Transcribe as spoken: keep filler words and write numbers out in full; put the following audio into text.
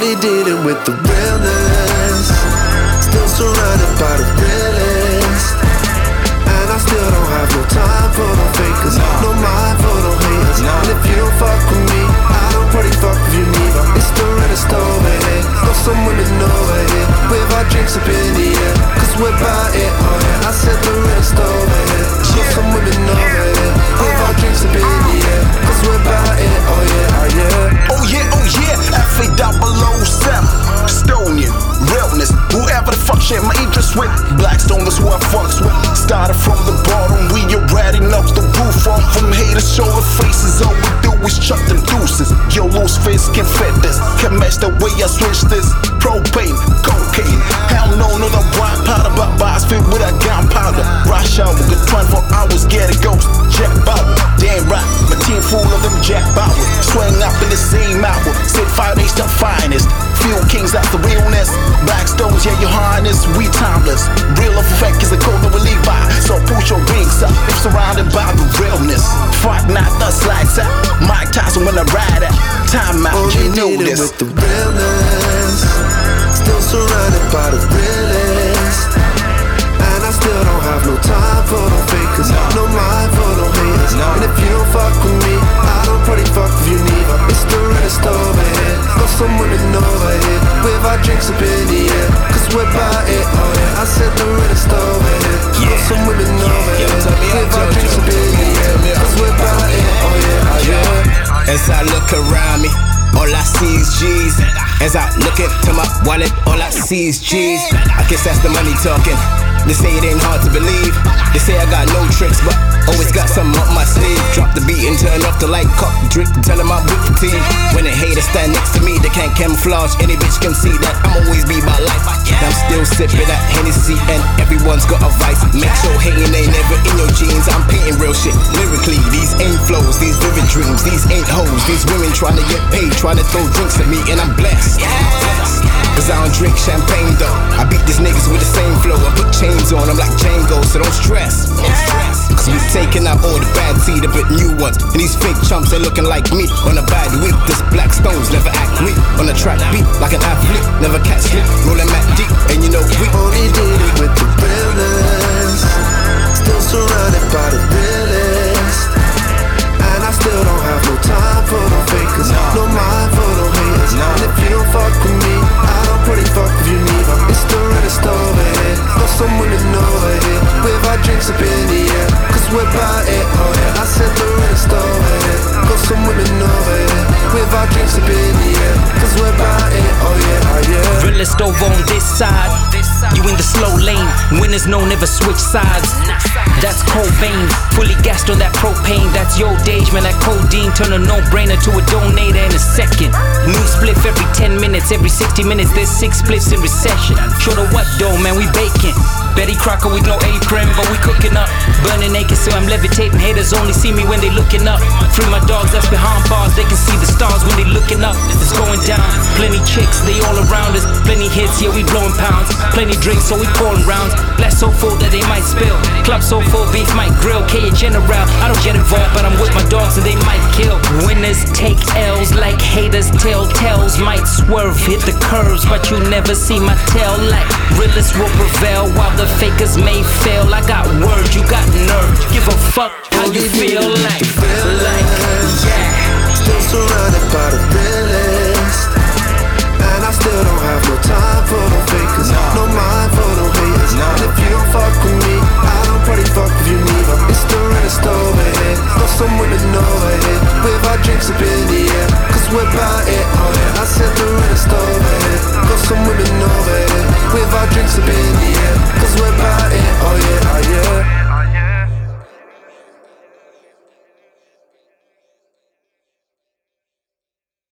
Only dealing with the realness. Still surrounded by the realest. And I still don't have no time for no fakers. No mind for no haters. And if you don't fuck with me, I don't probably fuck with you neither. It's the realest over here. Got some women over here with our drinks up in the air, cause we're about it, oh yeah. I said the realest over here. Got some women over here with our drinks up in the air, cause we're about it, oh yeah, oh yeah. Oh yeah, oh yeah, F A double O seven, Stonian, realness. Whoever the fuck shit my interest with, Blackstone, that's who I fucks with. Started from the bottom, we already knocked the roof off. From haters, show the faces, all we do is chuck them deuces. Yo, loose face can fit this, can match the way I switch this. Propane, cocaine, hell no, no, no white powder, but bars filled with a gunpowder. Rush hour, good twenty-four hours, get a ghost, Jack Bauer. Damn right, my team full of them Jack Bauer. Swing up in the same hour, said five days the finest. Few kings, that's the realness. Blackstones, yeah, your highness, we timeless. Real effect is the code that we live by. So push your wings up, if surrounded by the realness. Fight not the slides out. Mike Tyson when I ride it. Time out, Only you know this. With the realness. Still surrounded by the realest. And I still don't have no time for no fakers. No mind for no haters. And if you don't fuck with me, I don't probably fuck with you neither. It's the realest over here. Got some women over here with our drinks up in the air, cause we're about it, oh yeah. I said the realest over here. Got some women over here with our drinks up in the air, cause we're about it, oh yeah, oh yeah. As I look around me, all I see is G's. As I look into my wallet, all I see is G's. I guess that's the money talking. They say it ain't hard to believe. They say I got no tricks, but always got something up my sleeve. Drop the beat and turn off the light, cup the drink, tell them I'm with the team. When a hater stand next to me, they can't camouflage. Any bitch can see that I'm always be my life. I'm still sipping that Hennessy and everyone's got a vice. Make sure hating ain't never in your jeans. I'm painting real shit lyrically. These ain't flows, these vivid dreams. These ain't hoes, these women trying to get paid, trying to throw drinks at me, and I'm blessed. Cause I don't drink champagne though. I beat these niggas with the same flow and put chains on them like Django, so don't stress. Cause we taking out all the bad tea to put new ones. And these fake chumps are looking like me on a bad week. This Blackstones never act weak. On a track beat like an athlete, never catch slip. Rolling Mac deep, and you know we only did it with the realness. Still surrounded by the realest. And I still don't have no time for no fakers. No mind for no haters. And if you don't fuck with me, I don't probably fuck with you neither. It's the realest over here. Got some women over here with our drinks up in the air, cause we're about it, oh yeah. I said the realest over here. Got some women over here with our drinks up in the air, cause we're about it, oh yeah, oh yeah. Realest over on this side, you in the slow lane. Winners no never switch sides. That's Cobain, fully gassed on that propane. That's your Dage, man, that codeine. Turn a no-brainer to a donator in a second. New spliff every ten minutes, every sixty minutes. There's six spliffs in recession. Sure to what though, man, we baking. Betty Crocker with no apron, but we cooking up. Burning naked, so I'm levitating. Haters only see me when they looking up. Free my dogs that's behind bars, they can see the stars when they looking up. It's going down, plenty chicks, they all around us. Plenty hits, yeah, we blowing pounds. Plenty drinks, so we pouring rounds. Glass so full that they might spill. Club so full, beef might grill. K General, I don't get involved, but I'm with my dogs and they might kill. Winners take L's like haters tell tales. Might swerve, hit the curves, but you never see my tail. Like realists will prevail while the fakers may fail. I got words, you got nerve. Give a fuck how you feel like. Like, yeah. Still surrounded by the realest. And I still don't have no time for no fakers. No mind for no haters. And if you don't fuck with me, I don't probably fuck with you neither. It's the realest over here. Got some women over here with our drinks up in the air, cause we're about it, oh yeah. I said the realest over here. Got some women over here with our drinks up in